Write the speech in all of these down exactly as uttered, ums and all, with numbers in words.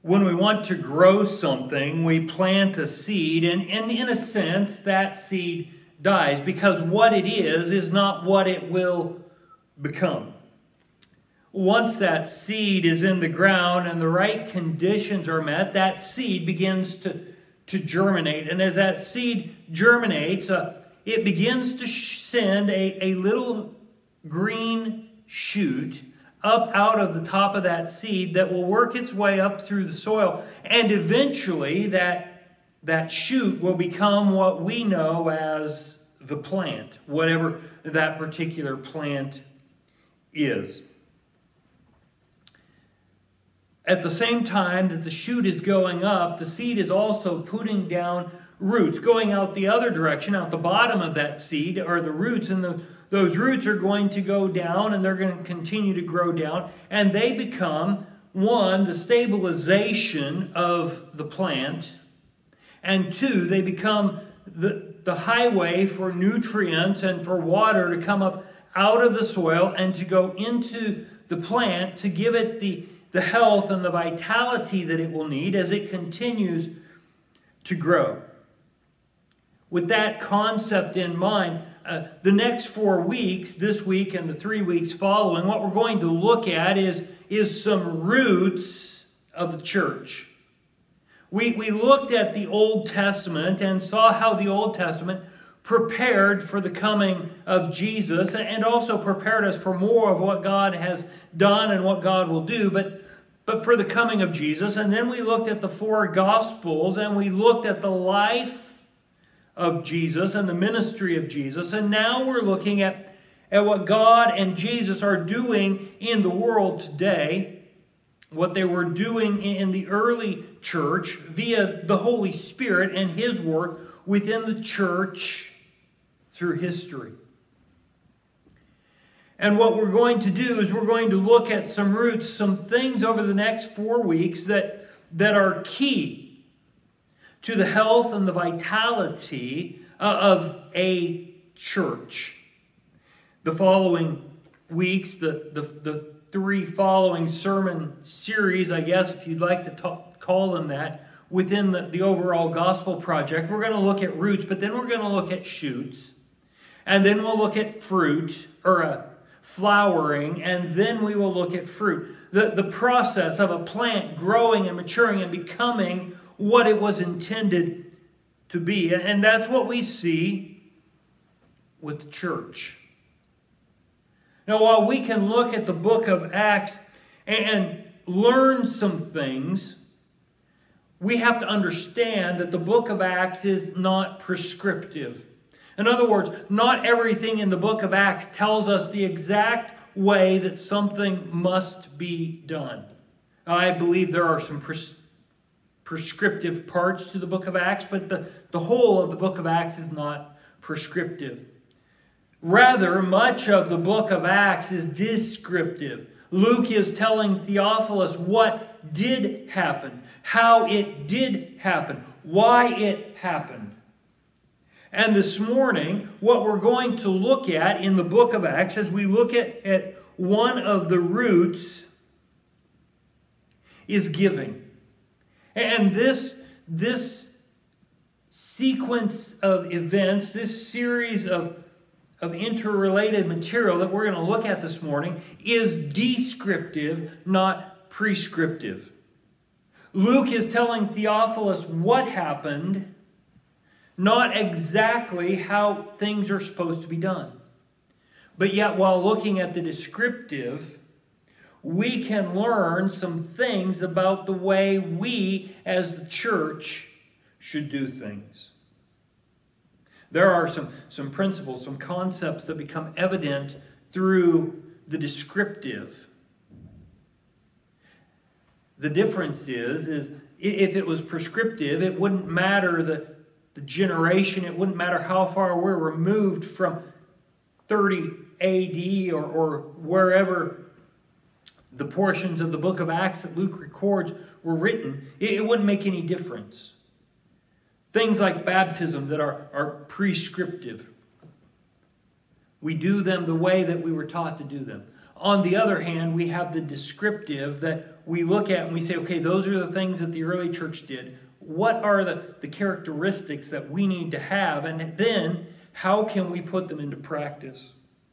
when we want to grow something, we plant a seed, and, and in a sense, that seed dies because what it is is not what it will become. Once that seed is in the ground and the right conditions are met, that seed begins to, to germinate. And as that seed germinates, uh, it begins to send a, a little green shoot up out of the top of that seed that will work its way up through the soil. And eventually that, that shoot will become what we know as the plant, whatever that particular plant is. At the same time that the shoot is going up, the seed is also putting down roots, going out the other direction. Out the bottom of that seed are the roots, and the, those roots are going to go down, and they're going to continue to grow down, and they become, one, the stabilization of the plant, and two, they become the, the highway for nutrients and for water to come up out of the soil and to go into the plant to give it the the health and the vitality that it will need as it continues to grow. With that concept in mind, uh, the next four weeks, this week and the three weeks following, what we're going to look at is, is some roots of the church. We, we looked at the Old Testament and saw how the Old Testament prepared for the coming of Jesus and also prepared us for more of what God has done and what God will do, but but for the coming of Jesus. And then we looked at the four Gospels, and we looked at the life of Jesus and the ministry of Jesus. And now we're looking at, at what God and Jesus are doing in the world today, what they were doing in the early church via the Holy Spirit and His work within the church through history. And what we're going to do is we're going to look at some roots, some things over the next four weeks that, that are key to the health and the vitality of a church. The following weeks, the, the, the three following sermon series, I guess, if you'd like to talk, call them that, within the, the overall gospel project, we're going to look at roots, but then we're going to look at shoots, and then we'll look at fruit, or a flowering, and then we will look at fruit. The, the process of a plant growing and maturing and becoming what it was intended to be. And that's what we see with the church. Now, while we can look at the book of Acts and learn some things, we have to understand that the book of Acts is not prescriptive. In other words, not everything in the book of Acts tells us the exact way that something must be done. I believe there are some pres- prescriptive parts to the book of Acts, but the, the whole of the book of Acts is not prescriptive. Rather, much of the book of Acts is descriptive. Luke is telling Theophilus what did happen, how it did happen, why it happened. And this morning, what we're going to look at in the book of Acts, as we look at, at one of the roots, is giving. And this, this sequence of events, this series of, of interrelated material that we're going to look at this morning, is descriptive, not prescriptive. Luke is telling Theophilus what happened, not exactly how things are supposed to be done. But yet, while looking at the descriptive, we can learn some things about the way we, as the church, should do things. There are some, some principles, some concepts that become evident through the descriptive. The difference is, is if it was prescriptive, it wouldn't matter the The generation, it wouldn't matter how far we're removed from thirty A D or, or wherever the portions of the book of Acts that Luke records were written, it, it wouldn't make any difference. Things like baptism that are, are prescriptive. We do them the way that we were taught to do them. On the other hand, we have the descriptive that we look at and we say, okay, those are the things that the early church did. What are the, the characteristics that we need to have? And then, how can we put them into practice?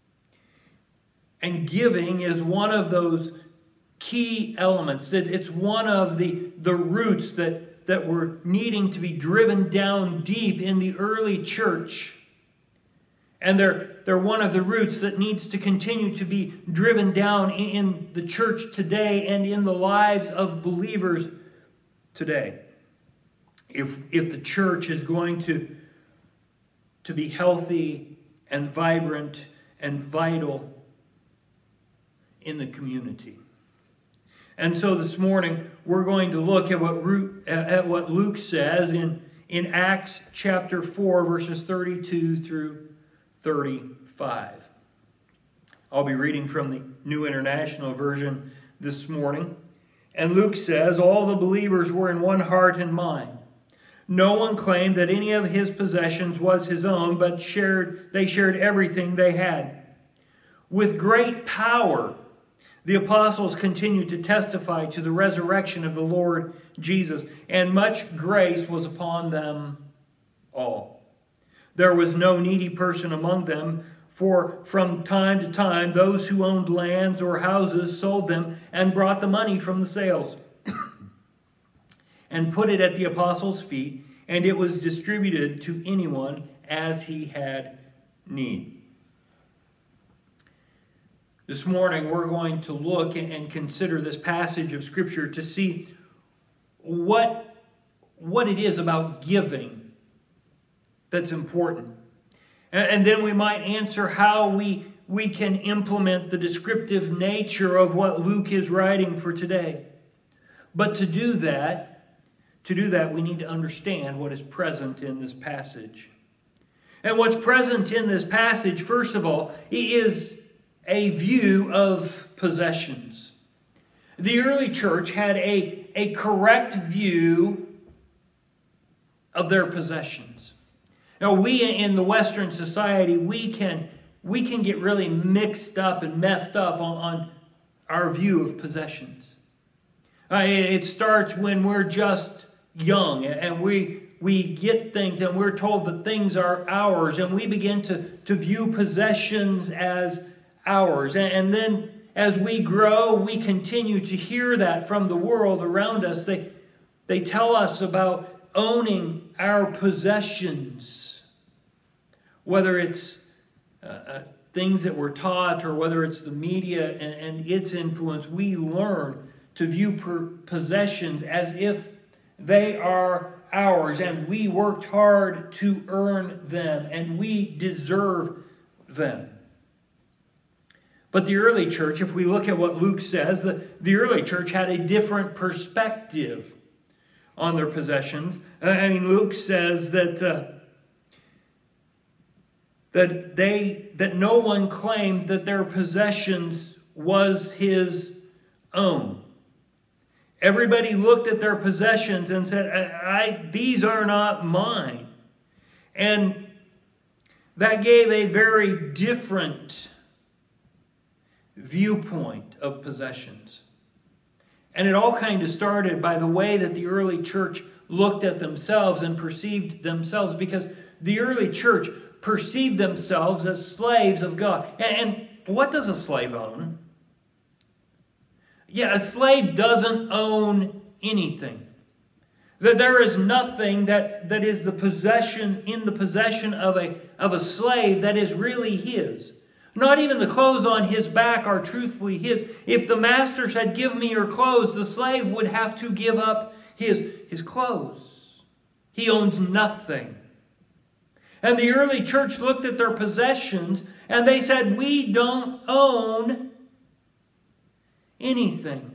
And giving is one of those key elements. It's one of the, the roots that, that were needing to be driven down deep in the early church. And they're, they're one of the roots that needs to continue to be driven down in the church today and in the lives of believers today. If, if the church is going to, to be healthy and vibrant and vital in the community. And so this morning, we're going to look at what, at what Luke says in, in Acts chapter four, verses thirty-two through thirty-five. I'll be reading from the New International Version this morning. And Luke says, all the believers were in one heart and mind. No one claimed that any of his possessions was his own, but shared they shared everything they had. With great power, the apostles continued to testify to the resurrection of the Lord Jesus, and much grace was upon them all. There was no needy person among them, for from time to time those who owned lands or houses sold them and brought the money from the sales and put it at the apostles' feet, and it was distributed to anyone as he had need. This morning we're going to look and consider this passage of Scripture to see what, what it is about giving that's important. And then we might answer how we, we can implement the descriptive nature of what Luke is writing for today. But to do that, to do that, we need to understand what is present in this passage. And what's present in this passage, first of all, is a view of possessions. The early church had a, a correct view of their possessions. Now, we in the Western society, we can, we can get really mixed up and messed up on, on our view of possessions. Uh, it starts when we're just young and we, we get things and we're told that things are ours, and we begin to, to view possessions as ours. And, and then as we grow, we continue to hear that from the world around us. They, they tell us about owning our possessions, whether it's uh, uh, things that we're taught or whether it's the media and, and its influence. We learn to view per possessions as if they are ours, and we worked hard to earn them, and we deserve them. But the early church, if we look at what Luke says, the, the early church had a different perspective on their possessions. I mean, Luke says that uh, that they that no one claimed that their possessions was his own. Everybody looked at their possessions and said, I, I, these are not mine. And that gave a very different viewpoint of possessions. And it all kind of started by the way that the early church looked at themselves and perceived themselves, because the early church perceived themselves as slaves of God. And, and what does a slave own? Yeah, a slave doesn't own anything. That there is nothing that, that is the possession in the possession of a, of a slave that is really his. Not even the clothes on his back are truthfully his. If the master said, give me your clothes, the slave would have to give up his, his clothes. He owns nothing. And the early church looked at their possessions and they said, we don't own anything.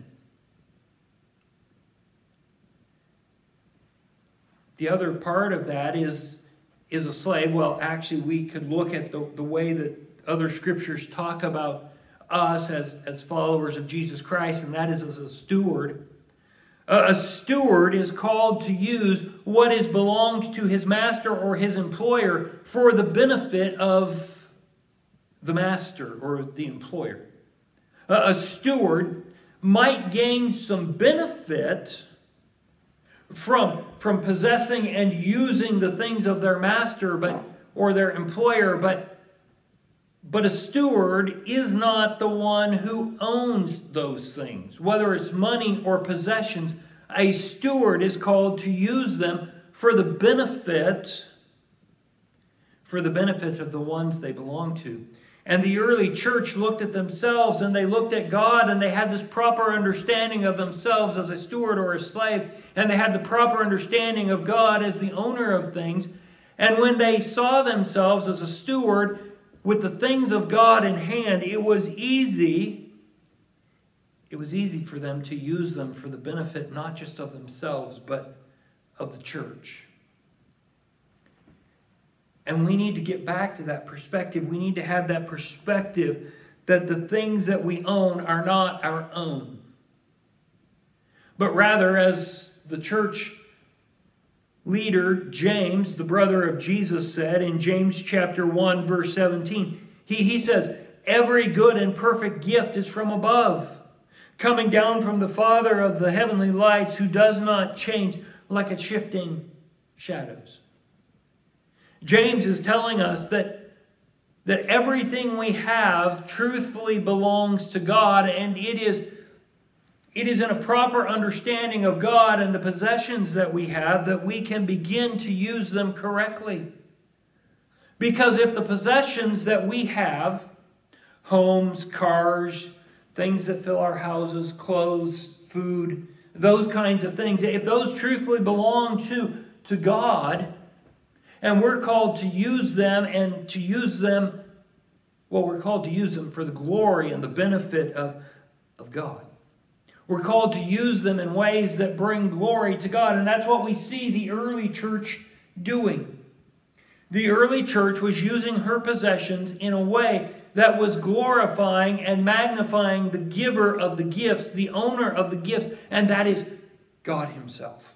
The other part of that is, is a slave. Well, actually, we could look at the, the way that other scriptures talk about us as, as followers of Jesus Christ, and that is as a steward. A, a steward is called to use what is belonged to his master or his employer for the benefit of the master or the employer. A steward might gain some benefit from, from possessing and using the things of their master but or their employer, but, but a steward is not the one who owns those things. Whether it's money or possessions, a steward is called to use them for the benefit, for the benefit of the ones they belong to. And the early church looked at themselves and they looked at God, and they had this proper understanding of themselves as a steward or a slave, and they had the proper understanding of God as the owner of things. And when they saw themselves as a steward with the things of God in hand, it was easy, it was easy for them to use them for the benefit not just of themselves, but of the church. And we need to get back to that perspective. We need to have that perspective that the things that we own are not our own. But rather, as the church leader, James, the brother of Jesus, said in James chapter one, verse seventeen, he, he says, every good and perfect gift is from above, coming down from the Father of the heavenly lights, who does not change like a shifting shadows. James is telling us that, that everything we have truthfully belongs to God, and it is, it is in a proper understanding of God and the possessions that we have that we can begin to use them correctly. Because if the possessions that we have, homes, cars, things that fill our houses, clothes, food, those kinds of things, if those truthfully belong to, to God, and we're called to use them and to use them, well, we're called to use them for the glory and the benefit of, of God. We're called to use them in ways that bring glory to God. And that's what we see the early church doing. The early church was using her possessions in a way that was glorifying and magnifying the giver of the gifts, the owner of the gifts, and that is God Himself.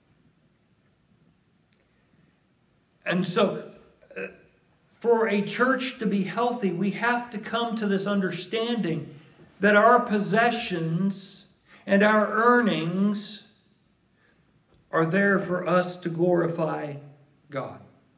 And so, uh, for a church to be healthy, we have to come to this understanding that our possessions and our earnings are there for us to glorify God.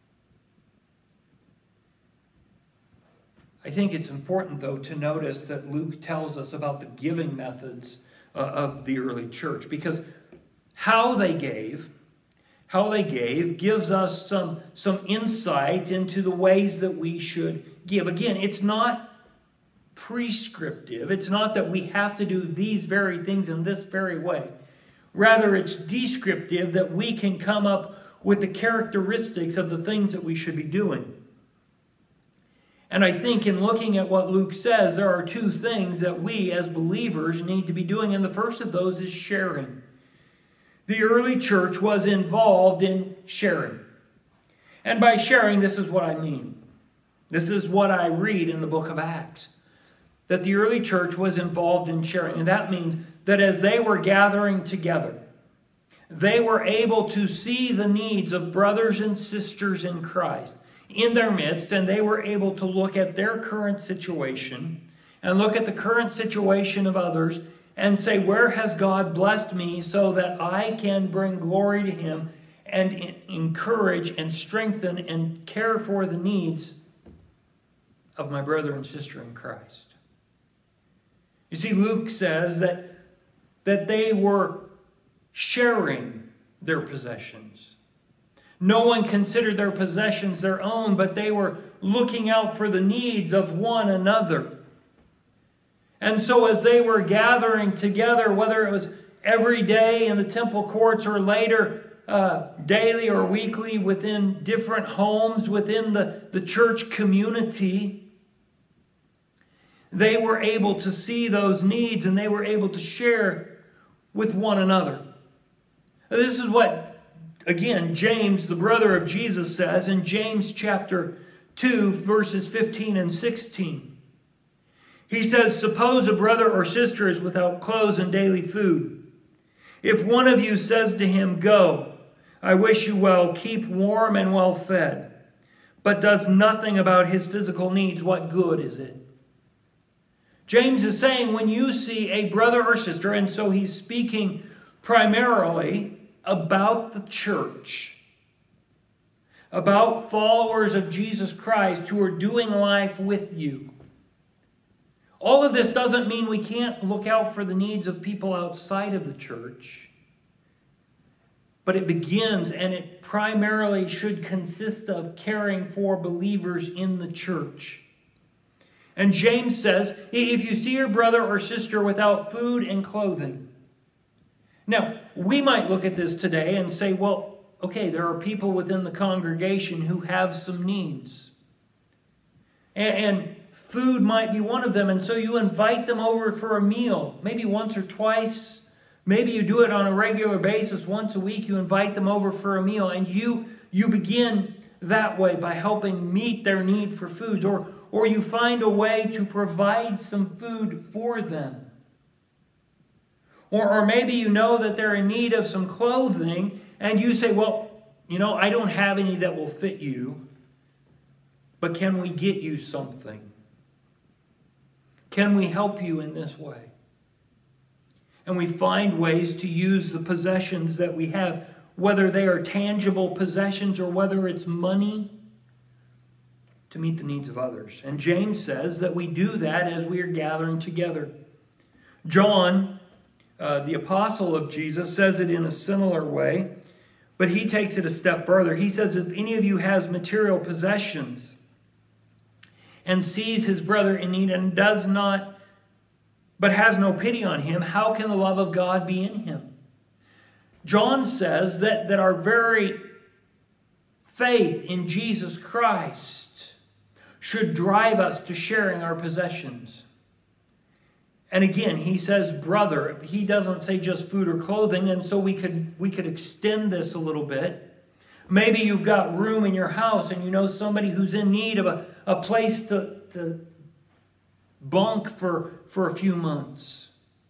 I think it's important, though, to notice that Luke tells us about the giving methods uh, of the early church, because how they gave How they gave gives us some, some insight into the ways that we should give. Again, it's not prescriptive. It's not that we have to do these very things in this very way. Rather, it's descriptive, that we can come up with the characteristics of the things that we should be doing. And I think in looking at what Luke says, there are two things that we as believers need to be doing. And the first of those is sharing. The early church was involved in sharing. And by sharing, this is what I mean. This is what I read in the book of Acts. That the early church was involved in sharing. And that means that as they were gathering together, they were able to see the needs of brothers and sisters in Christ in their midst. And they were able to look at their current situation and look at the current situation of others and say, where has God blessed me so that I can bring glory to Him and encourage and strengthen and care for the needs of my brother and sister in Christ. You see, Luke says that, that they were sharing their possessions. No one considered their possessions their own, but they were looking out for the needs of one another. And so as they were gathering together, whether it was every day in the temple courts or later uh, daily or weekly within different homes within the, the church community, they were able to see those needs and they were able to share with one another. This is what, again, James, the brother of Jesus, says in James chapter two, verses fifteen and sixteen. He says, suppose a brother or sister is without clothes and daily food. If one of you says to him, go, I wish you well, keep warm and well fed, but does nothing about his physical needs, what good is it? James is saying when you see a brother or sister, and so he's speaking primarily about the church, about followers of Jesus Christ who are doing life with you. All of this doesn't mean we can't look out for the needs of people outside of the church. But it begins, and it primarily should consist of caring for believers in the church. And James says, if you see your brother or sister without food and clothing. Now, we might look at this today and say, well, okay, there are people within the congregation who have some needs. And, and food might be one of them. And so you invite them over for a meal, maybe once or twice. Maybe you do it on a regular basis. Once a week, you invite them over for a meal. And you, you begin that way by helping meet their need for food. Or, or you find a way to provide some food for them. Or, or maybe you know that they're in need of some clothing. And you say, well, you know, I don't have any that will fit you. But can we get you something? Can we help you in this way? And we find ways to use the possessions that we have, whether they are tangible possessions or whether it's money, to meet the needs of others. And James says that we do that as we are gathering together. John, uh, the apostle of Jesus, says it in a similar way, but he takes it a step further. He says, if any of you has material possessions and sees his brother in need and does not but has no pity on him, how can the love of God be in him? John says that, that our very faith in Jesus Christ should drive us to sharing our possessions. And again, he says brother. He doesn't say just food or clothing, and so we could, we could extend this a little bit. Maybe you've got room in your house and you know somebody who's in need of a, a place to, to bunk for, for a few months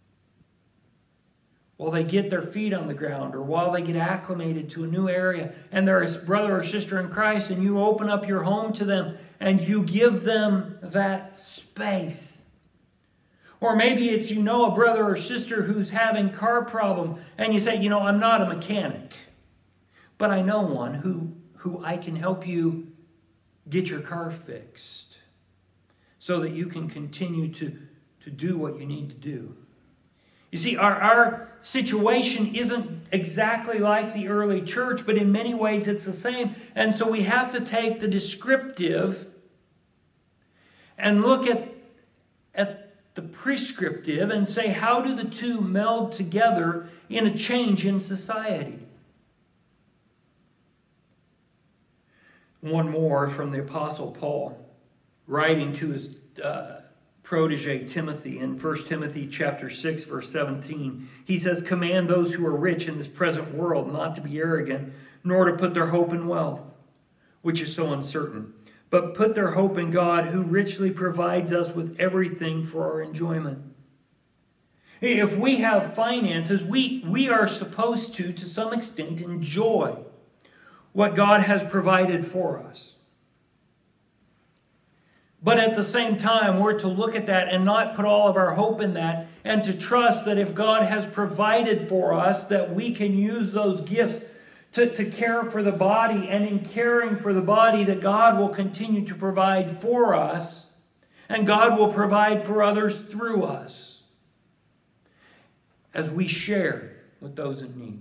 while they get their feet on the ground or while they get acclimated to a new area, and they're a brother or sister in Christ, and you open up your home to them and you give them that space. Or maybe it's, you know, a brother or sister who's having car problem, and you say, you know, I'm not a mechanic, but I know one who, who I can help you get your car fixed, so that you can continue to, to do what you need to do. You see, our, our situation isn't exactly like the early church, but in many ways it's the same. And so we have to take the descriptive and look at, at the prescriptive and say, how do the two meld together in a change in society? One more from the Apostle Paul, writing to his uh, protege Timothy in First Timothy chapter six, verse seventeen. He says, command those who are rich in this present world not to be arrogant, nor to put their hope in wealth, which is so uncertain, but put their hope in God, who richly provides us with everything for our enjoyment. If we have finances, we, we are supposed to, to some extent, enjoy what God has provided for us. But at the same time, we're to look at that and not put all of our hope in that, and to trust that if God has provided for us, that we can use those gifts to, to care for the body, and in caring for the body, that God will continue to provide for us, and God will provide for others through us as we share with those in need.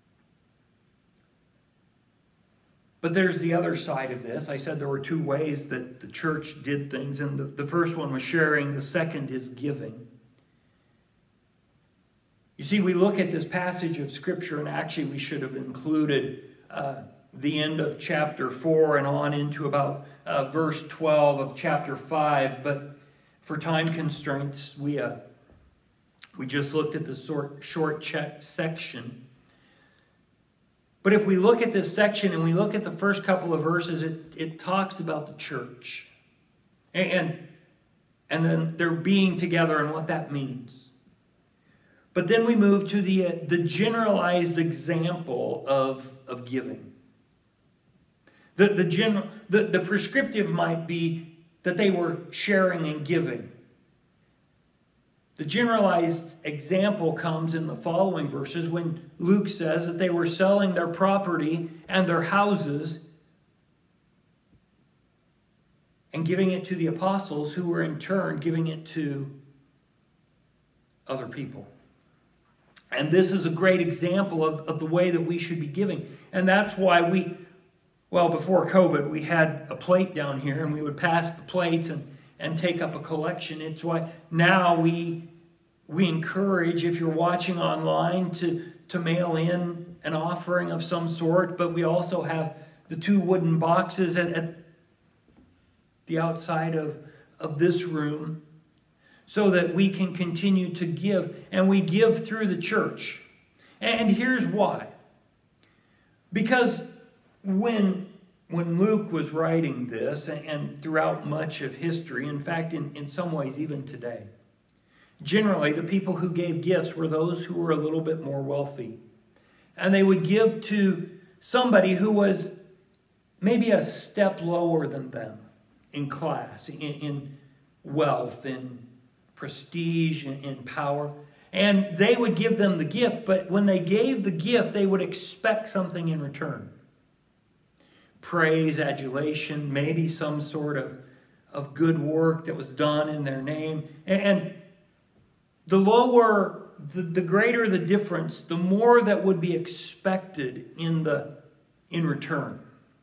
But there's the other side of this. I said there were two ways that the church did things, and the, the first one was sharing, the second is giving. You see, we look at this passage of Scripture, and actually we should have included uh, the end of chapter four and on into about uh, verse twelve of chapter five, but for time constraints, we, uh, we just looked at the short, short check section. But if we look at this section and we look at the first couple of verses, it, it talks about the church. And, and then they're being together and what that means. But then we move to the, uh, the generalized example of, of giving. The, the, general, the, the prescriptive might be that they were sharing and giving. The generalized example comes in the following verses when Luke says that they were selling their property and their houses and giving it to the apostles, who were in turn giving it to other people. And this is a great example of, of the way that we should be giving. And that's why we, well, before COVID, we had a plate down here, and we would pass the plates and, and take up a collection. It's why now we we encourage, if you're watching online, to, to mail in an offering of some sort. But we also have the two wooden boxes at, at the outside of, of this room, so that we can continue to give, and we give through the church. And here's why. Because when, when Luke was writing this, and throughout much of history, in fact, in, in some ways even today, generally the people who gave gifts were those who were a little bit more wealthy. And they would give to somebody who was maybe a step lower than them in class, in, in wealth, in prestige, and in power. And they would give them the gift, but when they gave the gift, they would expect something in return. Praise, adulation, maybe some sort of, of good work that was done in their name. And the lower, the, the greater the difference, the more that would be expected in, the, in return.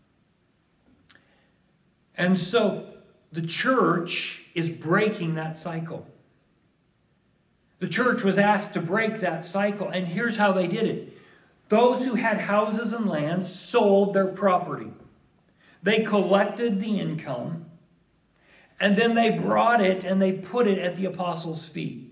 And so the church is breaking that cycle. The church was asked to break that cycle, and here's how they did it. Those who had houses and lands sold their property. They collected the income, and then they brought it and they put it at the apostles' feet.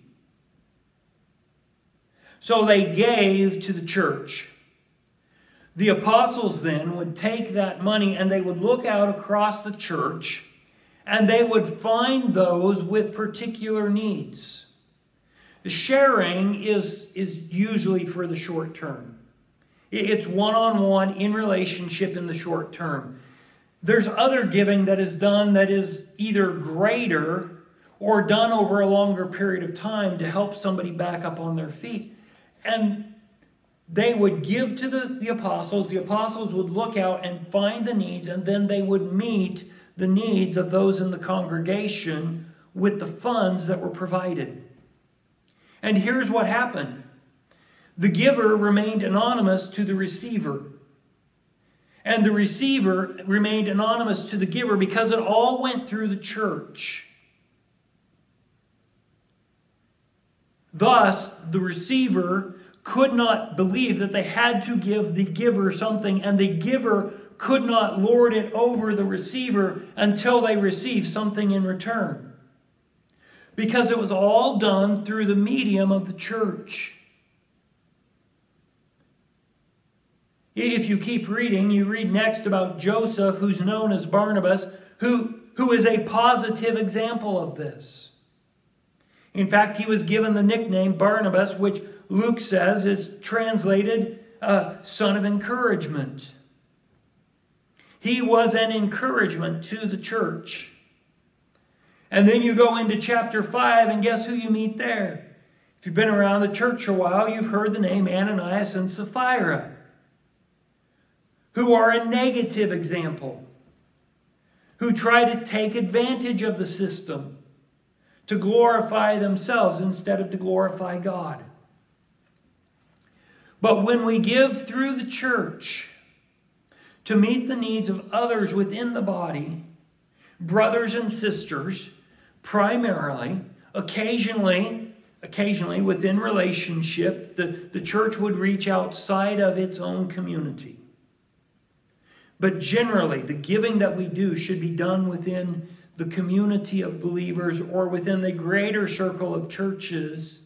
So they gave to the church. The apostles then would take that money and they would look out across the church, and they would find those with particular needs. The sharing is, is usually for the short term. It's one-on-one in relationship in the short term. There's other giving that is done that is either greater or done over a longer period of time to help somebody back up on their feet. And they would give to the, the apostles. The apostles would look out and find the needs, and then they would meet the needs of those in the congregation with the funds that were provided. And here's what happened. The giver remained anonymous to the receiver. And the receiver remained anonymous to the giver because it all went through the church. Thus, the receiver could not believe that they had to give the giver something, and the giver could not lord it over the receiver until they received something in return. Because it was all done through the medium of the church. If you keep reading, you read next about Joseph, who's known as Barnabas, who, who is a positive example of this. In fact, he was given the nickname Barnabas, which Luke says is translated uh, son of encouragement. He was an encouragement to the church. And then you go into chapter five, and guess who you meet there? If you've been around the church a while, you've heard the name Ananias and Sapphira, who are a negative example, who try to take advantage of the system to glorify themselves instead of to glorify God. But when we give through the church to meet the needs of others within the body, brothers and sisters, primarily, occasionally, occasionally within relationship, the, the church would reach outside of its own community. But generally, the giving that we do should be done within the community of believers or within the greater circle of churches.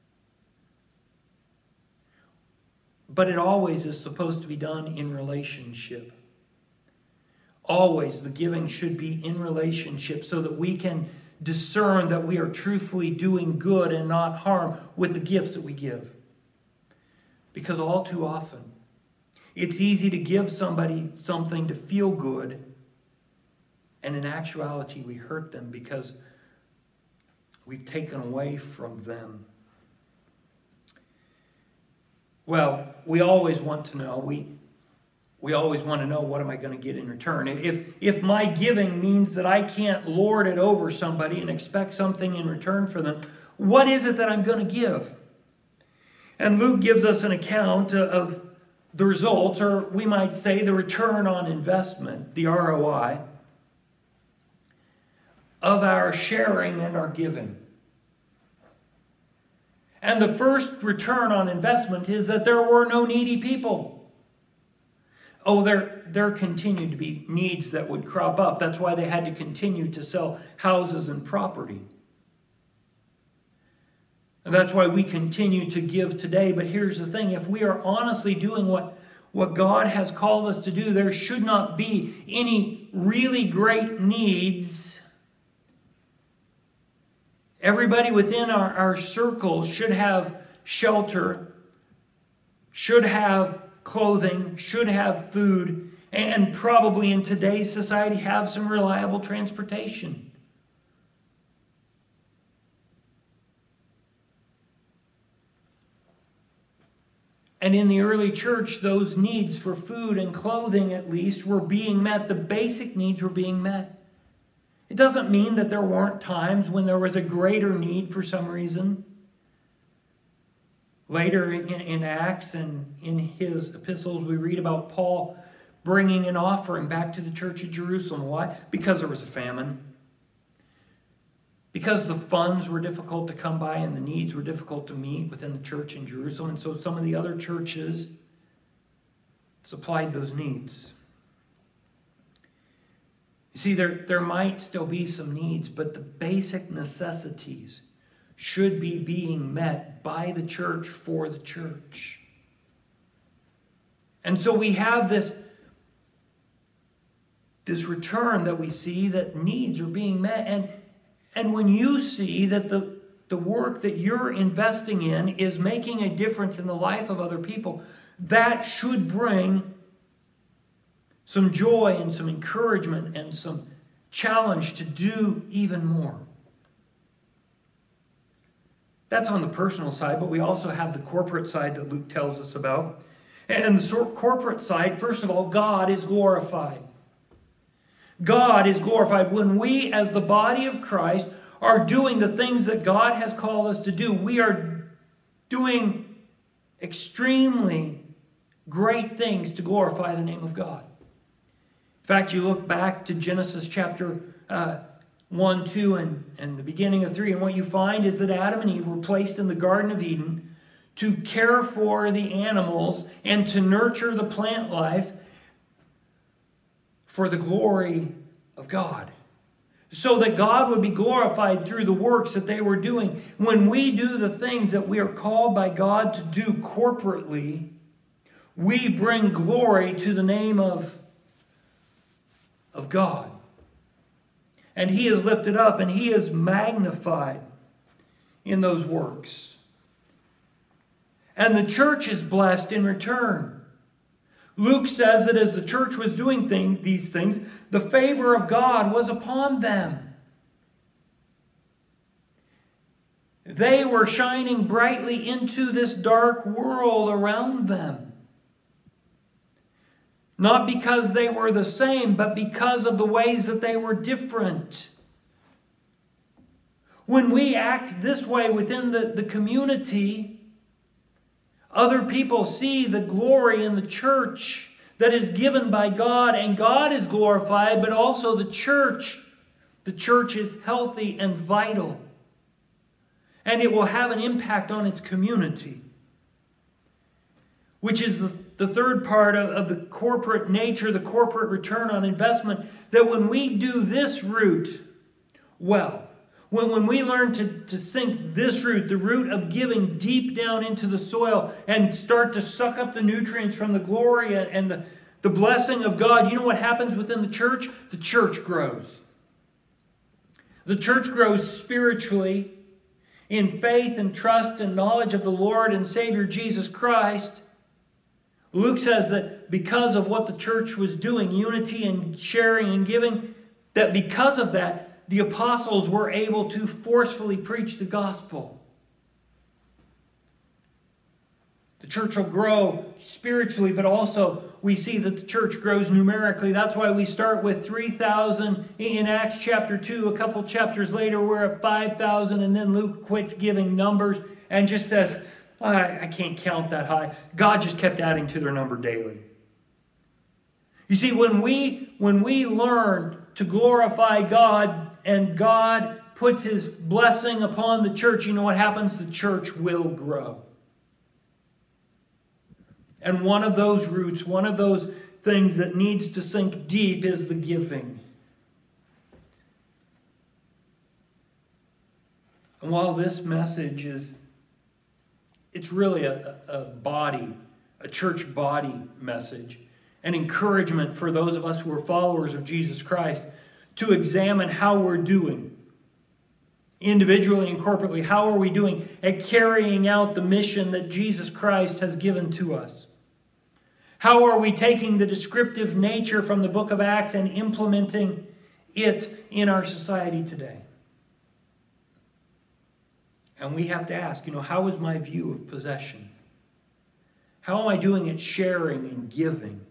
But it always is supposed to be done in relationship. Always the giving should be in relationship so that we can discern that we are truthfully doing good and not harm with the gifts that we give. Because all too often, it's easy to give somebody something to feel good, and in actuality we hurt them because we've taken away from them. Well, we always want to know, we, we always want to know, what am I going to get in return? If, if my giving means that I can't lord it over somebody and expect something in return for them, what is it that I'm going to give? And Luke gives us an account of the results, or we might say the return on investment, the R O I, of our sharing and our giving. And the first return on investment is that there were no needy people. Oh, there, there continued to be needs that would crop up. That's why they had to continue to sell houses and property. And that's why we continue to give today. But here's the thing. If we are honestly doing what, what God has called us to do, there should not be any really great needs. Everybody within our, our circles should have shelter, should have clothing, should have food, and probably in today's society have some reliable transportation. And in the early church, those needs for food and clothing, at least, were being met. The basic needs were being met. It doesn't mean that there weren't times when there was a greater need for some reason. Later in, in Acts and in his epistles, we read about Paul bringing an offering back to the church of Jerusalem. Why? Because there was a famine. Because the funds were difficult to come by and the needs were difficult to meet within the church in Jerusalem. And so some of the other churches supplied those needs. You see, there, there might still be some needs, but the basic necessities should be being met by the church for the church. And so we have this, this return that we see that needs are being met. And And when you see that the, the work that you're investing in is making a difference in the life of other people, that should bring some joy and some encouragement and some challenge to do even more. That's on the personal side, but we also have the corporate side that Luke tells us about. And the corporate side, first of all, God is glorified. God is glorified. When we, as the body of Christ, are doing the things that God has called us to do, we are doing extremely great things to glorify the name of God. In fact, you look back to Genesis chapter uh, one, two, and, and the beginning of three, and what you find is that Adam and Eve were placed in the Garden of Eden to care for the animals and to nurture the plant life for the glory of God. So that God would be glorified through the works that they were doing. When we do the things that we are called by God to do corporately, we bring glory to the name of, of God. And He is lifted up and He is magnified in those works. And the church is blessed in return. Luke says that as the church was doing thing, these things, the favor of God was upon them. They were shining brightly into this dark world around them. Not because they were the same, but because of the ways that they were different. When we act this way within the, the community, other people see the glory in the church that is given by God, and God is glorified, but also the church. The church is healthy and vital, and it will have an impact on its community, which is the, the third part of, of the corporate nature, the corporate return on investment, that when we do this root well, When, when we learn to, to sink this root, the root of giving deep down into the soil and start to suck up the nutrients from the glory and the, the blessing of God, you know what happens within the church? The church grows. The church grows spiritually in faith and trust and knowledge of the Lord and Savior Jesus Christ. Luke says that because of what the church was doing, unity and sharing and giving, that because of that, the apostles were able to forcefully preach the gospel. The church will grow spiritually, but also we see that the church grows numerically. That's why we start with three thousand in Acts chapter two. A couple chapters later, we're at five thousand, and then Luke quits giving numbers and just says, I, I can't count that high. God just kept adding to their number daily. You see, when we, when we learn to glorify God and God puts His blessing upon the church, you know what happens? The church will grow. And one of those roots, one of those things that needs to sink deep is the giving. And while this message is, it's really a, a body, a church body message, an encouragement for those of us who are followers of Jesus Christ to examine how we're doing. Individually and corporately, how are we doing at carrying out the mission that Jesus Christ has given to us? How are we taking the descriptive nature from the book of Acts and implementing it in our society today? And we have to ask, you know, how is my view of possession? How am I doing at sharing and giving?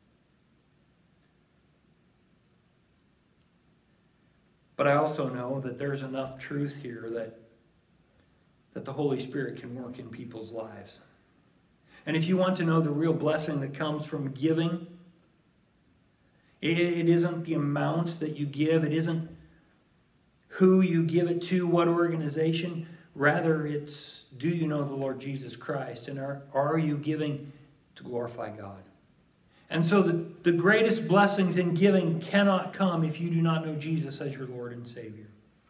But I also know that there's enough truth here that, that the Holy Spirit can work in people's lives. And if you want to know the real blessing that comes from giving, it, it isn't the amount that you give. It isn't who you give it to, what organization. Rather, it's, do you know the Lord Jesus Christ? And are, are you giving to glorify God? And so the, the greatest blessings in giving cannot come if you do not know Jesus as your Lord and Savior.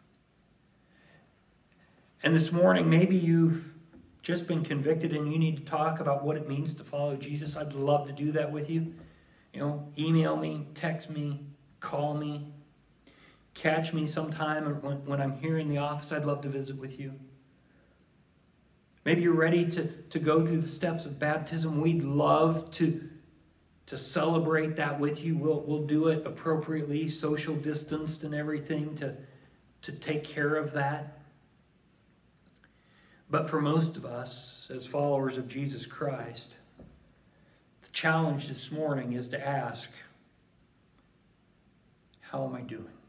And this morning, maybe you've just been convicted and you need to talk about what it means to follow Jesus. I'd love to do that with you. You know, email me, text me, call me, catch me sometime when, when I'm here in the office. I'd love to visit with you. Maybe you're ready to, to go through the steps of baptism. We'd love to to celebrate that with you. We'll, we'll do it appropriately, social distanced and everything to, to take care of that. But for most of us, as followers of Jesus Christ, the challenge this morning is to ask, how am I doing?